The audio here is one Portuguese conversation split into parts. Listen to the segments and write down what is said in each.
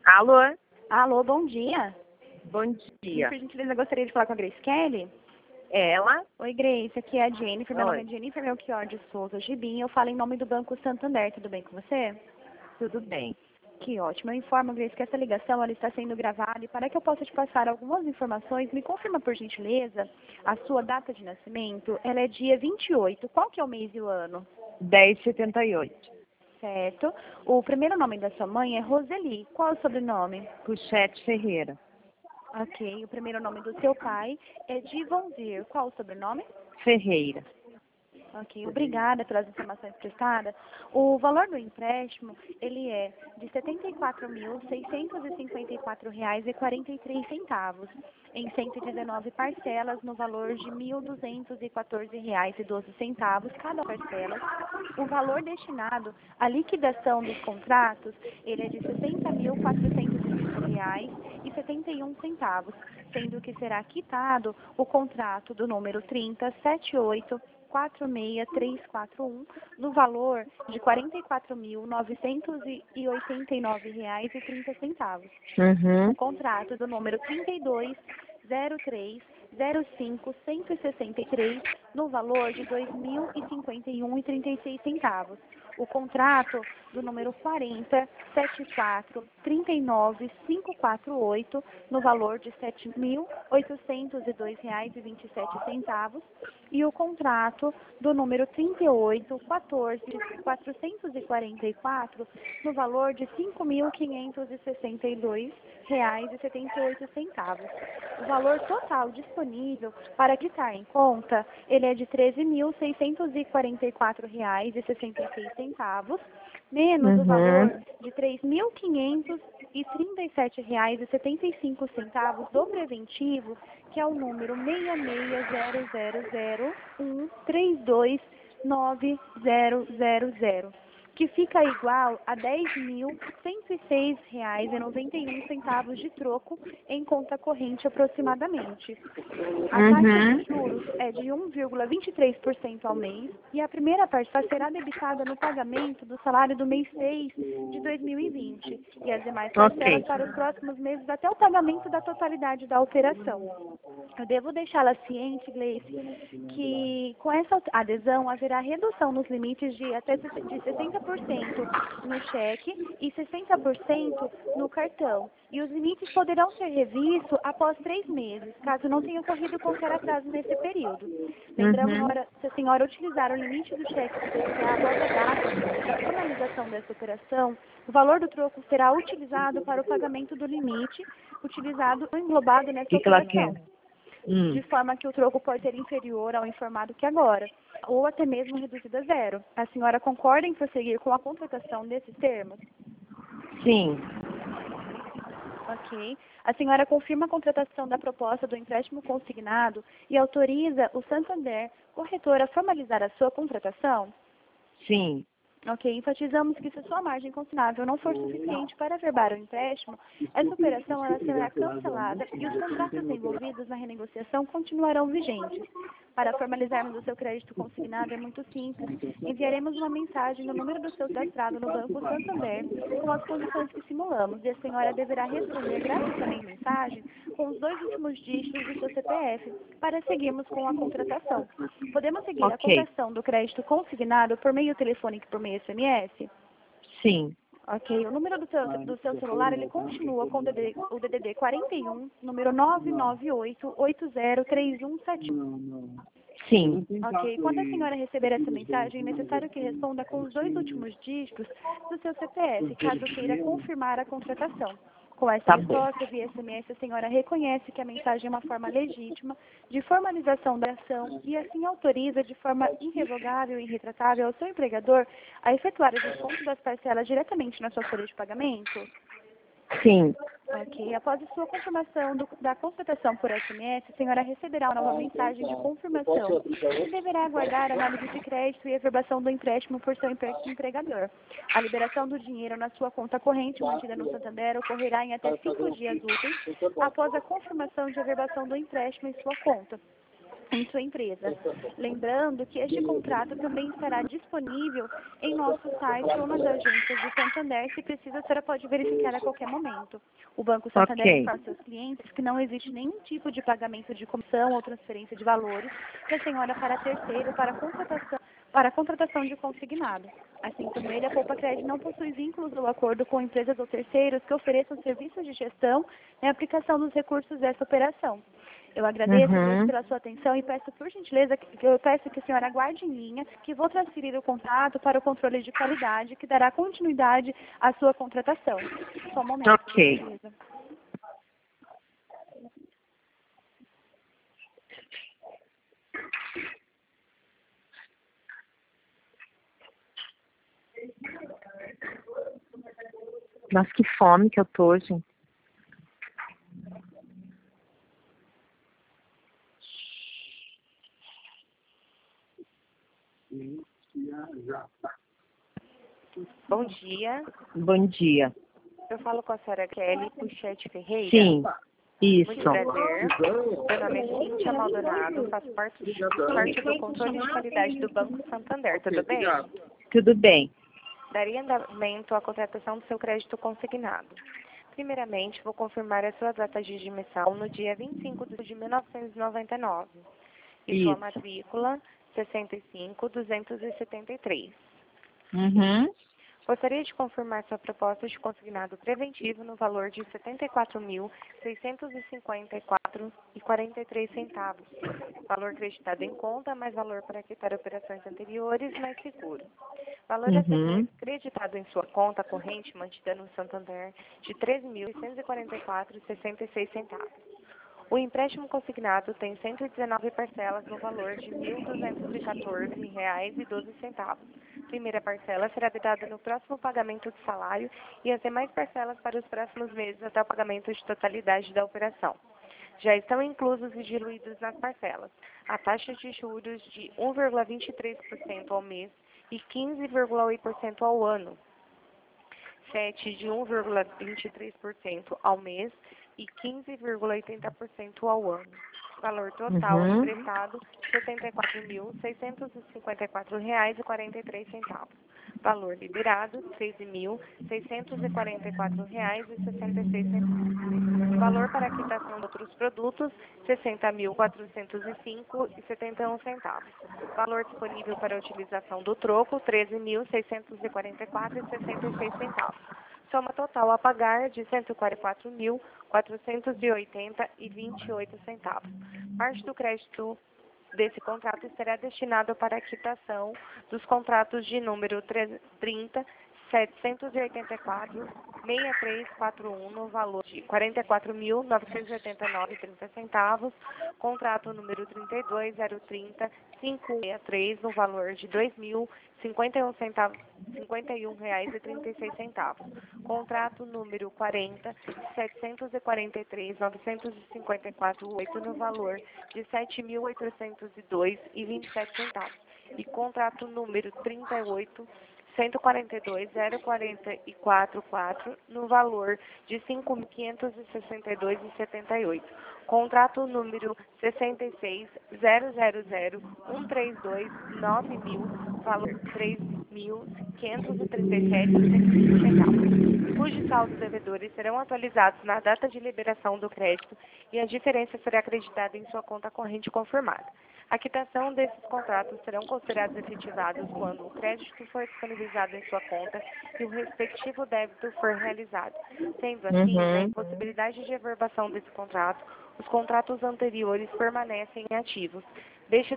Alô? Alô, bom dia. Bom dia. Por gentileza, eu gostaria de falar com a Grace Kelly. É ela? Oi, Grace, aqui é a Jennifer. Meu nome Oi. é Jennifer Melchior de Souza Gibim. Eu falo em nome do Banco Santander. Tudo bem com você? Tudo bem. Que ótimo. Eu informo, Grace, que essa ligação ela está sendo gravada e para que eu possa te passar algumas informações, me confirma, por gentileza, a sua data de nascimento. Ela é dia 28. Qual que é o mês e o ano? 1078. Certo. O primeiro nome da sua mãe é Roseli. Qual é o sobrenome? Puchete Ferreira. Ok. O primeiro nome do seu pai é Divonzir. Qual o sobrenome? Ferreira. Ok, obrigada pelas informações prestadas. O valor do empréstimo, ele é de R$ 74.654,43 em 119 parcelas no valor de R$ 1.214,12 cada parcela. O valor destinado à liquidação dos contratos, ele é de R$ 60.405,71, sendo que será quitado o contrato do número 3078 46341, no valor de R$ 44.989,30. Uhum. O contrato do número 320305-163, no valor de R$ 2.051,36. O contrato do número 4074-39548, no valor de R$ 7.802,27. E o contrato do número 3814-444, no valor de R$ 5.562,78. O valor total disponível para quitar em conta, ele é de R$ 13.644,66, menos o valor de R$ 3.537,75 do preventivo, que é o número 660001329000, que fica igual a R$ 10.106,91 de troco em conta corrente aproximadamente. A taxa de juros é de 1,23% ao mês e a primeira parcela será debitada no pagamento do salário do mês 6 de 2020 e as demais parcelas para os próximos meses até o pagamento da totalidade da operação. Eu devo deixá-la ciente, Gleice, que com essa adesão haverá redução nos limites de até de 60% no cheque e 60% no cartão. E os limites poderão ser revistos após 3 meses, caso não tenha ocorrido qualquer atraso nesse período. Lembrando, se a senhora utilizar o limite do cheque especial após a data da finalização dessa operação, o valor do troco será utilizado para o pagamento do limite utilizado ou englobado nessa operação. De forma que o troco pode ser inferior ao informado que agora, ou até mesmo reduzido a zero. A senhora concorda em prosseguir com a contratação desses termos? Sim. Ok. A senhora confirma a contratação da proposta do empréstimo consignado e autoriza o Santander, corretor, a formalizar a sua contratação? Sim. Ok, enfatizamos que se a sua margem consignável não for suficiente para averbar o empréstimo, essa operação ela será cancelada e os contratos envolvidos na renegociação continuarão vigentes. Para formalizarmos o seu crédito consignado é muito simples. Enviaremos uma mensagem no número do seu cadastrado no Banco Santander com as condições que simulamos e a senhora deverá responder gratuitamente a mensagem com os 2 últimos dígitos do seu CPF para seguirmos com a contratação. Podemos seguir a cotação do crédito consignado por meio telefônico e por meio SMS? Sim. Ok, o número do seu celular, ele continua com o DDD 41, número 998803171. Sim. Ok, quando a senhora receber essa mensagem, é necessário que responda com os 2 últimos dígitos do seu CPF, caso queira confirmar a contratação. Com essa resposta via SMS, a senhora reconhece que a mensagem é uma forma legítima de formalização da ação e assim autoriza de forma irrevogável e irretratável ao seu empregador a efetuar o desconto das parcelas diretamente na sua folha de pagamento? Sim. Ok. Após a sua confirmação da contratação por SMS, a senhora receberá uma nova mensagem de confirmação e deverá aguardar a análise de crédito e a averbação do empréstimo por seu empregador. A liberação do dinheiro na sua conta corrente mantida no Santander ocorrerá em até 5 dias úteis após a confirmação de averbação do empréstimo em sua conta. em sua empresa. Lembrando que este contrato também estará disponível em nosso site ou nas agências do Santander, se precisa, a senhora pode verificar a qualquer momento. O Banco Santander Ok. informa aos seus clientes que não existe nenhum tipo de pagamento de comissão ou transferência de valores que a senhora para terceiro para a contratação de consignado. Assim como ele, a Poupa Cred não possui vínculos ou acordo com empresas ou terceiros que ofereçam serviços de gestão e aplicação dos recursos dessa operação. Eu agradeço Uhum. pela sua atenção e peço, por gentileza, que a senhora aguarde em linha, que vou transferir o contrato para o controle de qualidade, que dará continuidade à sua contratação. Só um momento, por Ok. gentileza. Nossa, que fome que eu tô, gente. Bom dia, Bom dia. eu falo com a senhora Kelly Puchete Ferreira. Sim, Muito isso. prazer. Meu nome é Cíntia Maldonado, faço parte do controle de qualidade do Banco Santander, tudo bem? Tudo bem. Daria andamento à contratação do seu crédito consignado. Primeiramente, vou confirmar a sua data de admissão no dia 25 de 1999 e sua Isso. matrícula 65273. Uhum. Gostaria de confirmar sua proposta de consignado preventivo no valor de R$ 74.654,43. Valor acreditado em conta, mais valor para quitar operações anteriores, mais seguro. Valor a ser Uhum. acreditado em sua conta corrente mantida no Santander de R$ 13.644,66. O empréstimo consignado tem 119 parcelas no valor de R$ 1.214,12. Primeira parcela será dada no próximo pagamento de salário e as demais parcelas para os próximos meses até o pagamento de totalidade da operação. Já estão inclusos e diluídos nas parcelas a taxa de juros de 1,23% ao mês e 15,8% ao ano, FET de 1,23% ao mês e 15,80% ao ano. Valor total Uhum. emprestado, R$ 74.654,43. Valor liberado, R$ 13.644,66. Valor para quitação de outros produtos, R$ 60.405,71. Valor disponível para utilização do troco, R$ 13.644,66. Soma total a pagar de R$ 144.480,28. Parte do crédito desse contrato será destinado para a quitação dos contratos de número 30, 784-6341, no valor de R$ 44.989,30. Contrato número 32.030.563, no valor de R$ 2.051,36. Contrato número 40, 743.954,8, no valor de R$ 7.802,27. E contrato número 38, 142.044,4, no valor de R$ 5.562,78. Contrato número 66.000.132.9.000, valor R$ 3.537,75, cujos saldos devedores serão atualizados na data de liberação do crédito e a diferença será acreditada em sua conta corrente confirmada. A quitação desses contratos serão considerados efetivados quando o crédito for disponibilizado em sua conta e o respectivo débito for realizado. Sendo assim, na Uhum. impossibilidade de averbação desse contrato, os contratos anteriores permanecem ativos. Devo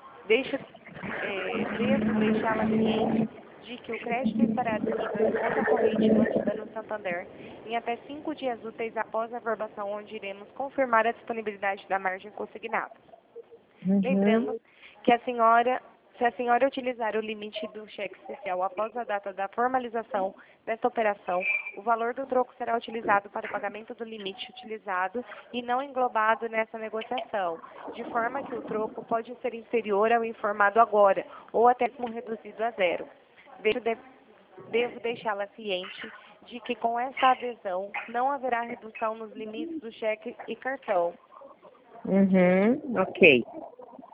deixá-la ciente de que o crédito estará disponível em conta corrente mantida no Santander em até 5 dias úteis após a averbação, onde iremos confirmar a disponibilidade da margem consignada. Uhum. Lembrando que se a senhora utilizar o limite do cheque especial após a data da formalização desta operação, o valor do troco será utilizado para o pagamento do limite utilizado e não englobado nessa negociação, de forma que o troco pode ser inferior ao informado agora, ou até mesmo reduzido a zero. Devo deixá-la ciente de que com essa adesão não haverá redução nos limites do cheque e cartão. Uhum. Ok.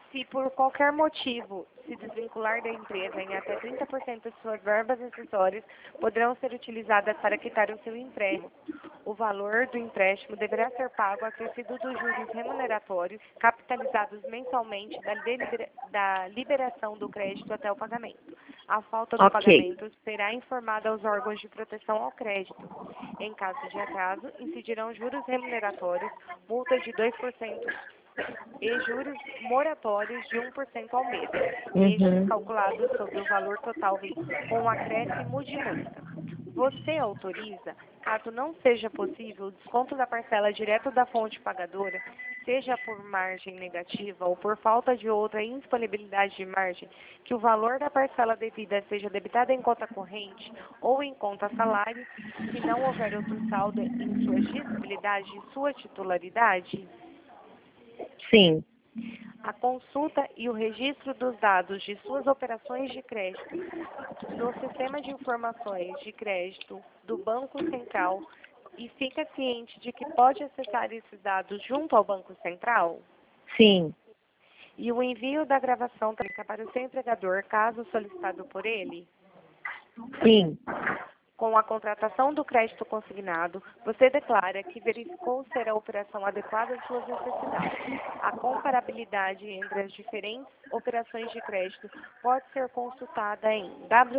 Se por qualquer motivo se desvincular da empresa em até 30% de suas verbas acessórias, poderão ser utilizadas para quitar o seu empréstimo. O valor do empréstimo deverá ser pago acrescido dos juros remuneratórios capitalizados mensalmente da liberação do crédito até o pagamento. A falta do pagamento será informada aos órgãos de proteção ao crédito. Em caso de atraso, incidirão juros remuneratórios, multa de 2% e juros moratórios de 1% ao mês, estes calculados sobre o valor total com um acréscimo de multa. Você autoriza, caso não seja possível, o desconto da parcela direto da fonte pagadora, seja por margem negativa ou por falta de outra indisponibilidade de margem, que o valor da parcela devida seja debitado em conta corrente ou em conta salário, se não houver outro saldo em sua disponibilidade e sua titularidade? Sim. A consulta e o registro dos dados de suas operações de crédito no Sistema de Informações de Crédito do Banco Central e fica ciente de que pode acessar esses dados junto ao Banco Central? Sim. E o envio da gravação técnica para o seu empregador, caso solicitado por ele? Sim. Com a contratação do crédito consignado, você declara que verificou ser a operação adequada às suas necessidades. A comparabilidade entre as diferentes operações de crédito pode ser consultada em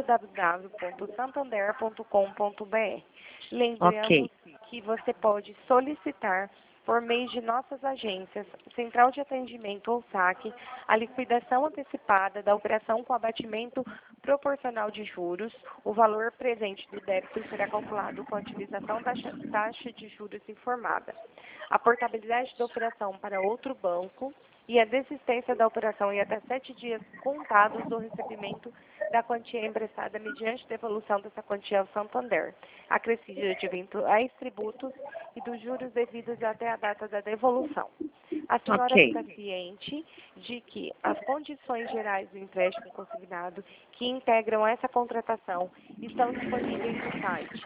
www.santander.com.br. Lembramos que você pode solicitar, por meio de nossas agências, Central de Atendimento ou SAC, a liquidação antecipada da operação com abatimento proporcional de juros. O valor presente do débito será calculado com a utilização da taxa de juros informada. A portabilidade da operação para outro banco e a desistência da operação em até 7 dias contados do recebimento da quantia emprestada mediante devolução dessa quantia ao Santander, acrescida de eventuais tributos e dos juros devidos até a data da devolução. A senhora fica ciente de que as condições gerais do empréstimo consignado que integram essa contratação estão disponíveis no site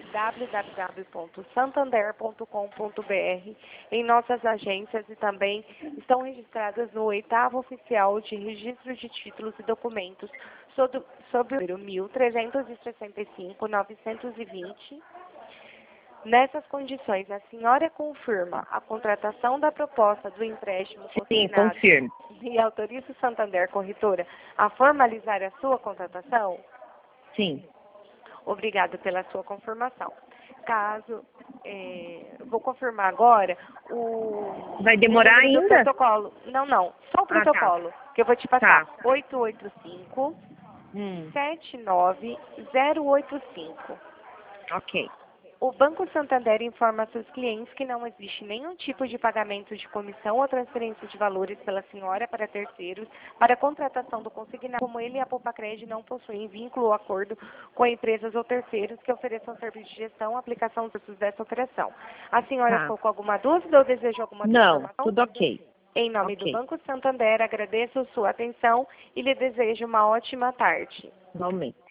www.santander.com.br, em nossas agências e também estão registradas no 8º Oficial de Registro de Títulos e Documentos sob o número 1365-920. Nessas condições, a senhora confirma a contratação da proposta do empréstimo consignado? Sim, confirmo. E autoriza o Santander Corretora a formalizar a sua contratação? Sim. Obrigada pela sua confirmação. Vou confirmar agora Vai demorar o ainda? protocolo. Não, só o protocolo, que eu vou te passar. 885-79085. Ok. O Banco Santander informa a seus clientes que não existe nenhum tipo de pagamento de comissão ou transferência de valores pela senhora para terceiros para a contratação do consignado, como ele e a Poupa-Cred não possuem vínculo ou acordo com empresas ou terceiros que ofereçam serviço de gestão ou aplicação dos serviços dessa operação. A senhora ficou com alguma dúvida ou deseja alguma informação? Não, tudo ok. Em nome do Banco Santander, agradeço sua atenção e lhe desejo uma ótima tarde. Igualmente.